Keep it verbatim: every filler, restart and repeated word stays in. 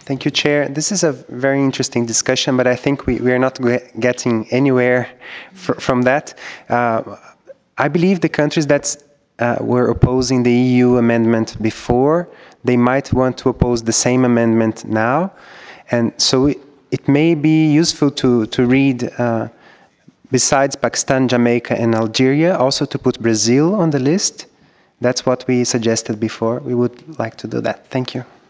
Thank you, Chair. This is a very interesting discussion, but I think we, we are not getting anywhere fr from that. Uh, I believe the countries that uh, were opposing the E U amendment before, they might want to oppose the same amendment now. And so it, it may be useful to, to read, uh, besides Pakistan, Jamaica, and Algeria, also to put Brazil on the list. That's what we suggested before. We would like to do that. Thank you.